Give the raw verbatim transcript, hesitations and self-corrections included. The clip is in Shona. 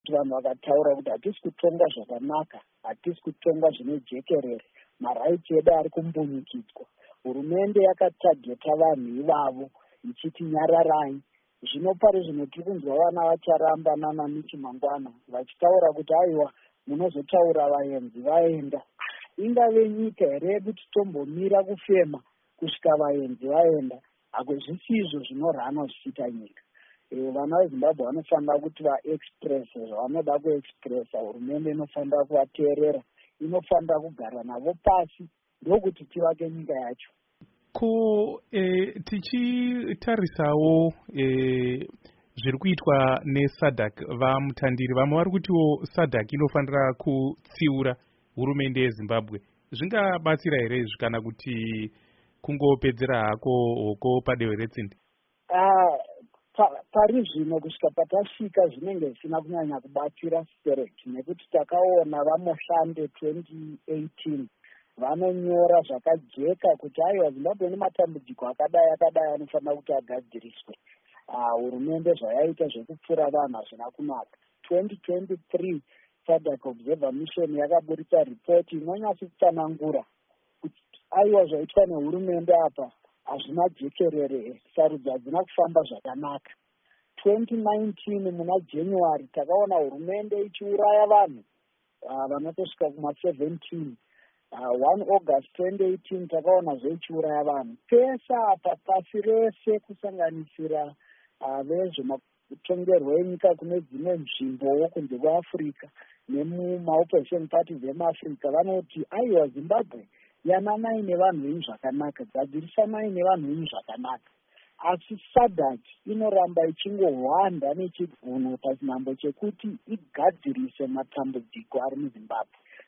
vanhu vakataura kuti hatisi kutongwa zvakanaka, hatisi kutongwa zvinojekerere, maraiti edu ari kumbunyikidzwa. Hurumende yakatageta vanhu ivavo ichiti nyararai. Zvino pari zvino tiri kunzwa vana vacharamba nana Miti Mangwana vachitaura kuti aiwa munozotaura vaenzi vaenda. Ingave nyika here yedu titombomira kufema kusvika vaenzi vaenda? Hako zvisizvo zvinorhana zvichiita nyika. E, vana veZimbabwe vanofanira kuti vaexpress zvavanoda kuexpressa. Hurumende inofanira kuvateerera, inofanira kugara navo pasi ndokuti tivake nyika yacho. Ko e, tichitarisawo e, zviri kuitwa neSADC, vamutandiri vamwe vari kutiwo SADC inofanira kutsiura hurumende yeZimbabwe. Zvingabatsira here izvi kana kuti kungopedzera hako hoko padehwe retsindi? Uh, pa, pari zvino kusvika patasvika zvinenge zvisina kunyanya kubatsira spirit, nekuti takaona vamoshande twenty eighteen vanonyora zvakajeka kuti aiwa Zimbabwe nematambudziko akadai akadai anofanira kuti agadziriswe. Hurumende uh, zvayaita zvekupfura vanhu hazvina kunaka. twenty twenty-three SADC Observer Mission yakaburitsa ripoti inonyatsa kutsanangura kuti aiwa zvaitwa nehurumende apa hazvina jekerere, sarudzo hadzina kufamba zvakanaka. twenty nineteen muna January takaona hurumende ichiuraya vanhu uh, vanotosvika kuma seventeen. Uh, one August twenty eighteen takaona zveichiuraya vanhu. Pese apa pasi rese kusanganisira uh, vezvematongerwo enyika kune dzimwe nzvimbowo kunze kweAfrica nemumaopposition parties emuAfrica vanoti aiwa Zimbabwe yananai nevanhu venyu zvakanaka, gadzirisana nevanhu venyu zvakanaka. Asi SADC inoramba ichingohwanda nechigunwe pachinhambo chekuti igadzirise matambudziko ari muZimbabwe.